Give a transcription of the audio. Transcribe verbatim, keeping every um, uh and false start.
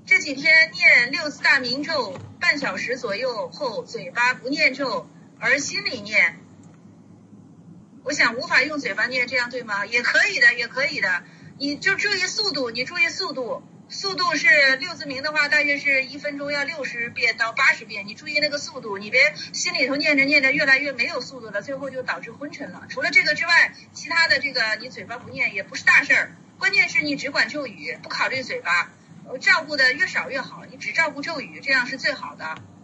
这几天念六字大明咒半小时左右后，嘴巴不念咒，而心里念。我想无法用嘴巴念，这样对吗？也可以的，也可以的。你就注意速度，你注意速度。速度是六字明的话，大约是一分钟要六十遍到八十遍，你注意那个速度，你别心里头念着念着越来越没有速度了，最后就导致昏沉了。除了这个之外，其他的这个你嘴巴不念也不是大事儿，关键是你只管咒语，不考虑嘴巴，照顾的越少越好，你只照顾咒语，这样是最好的。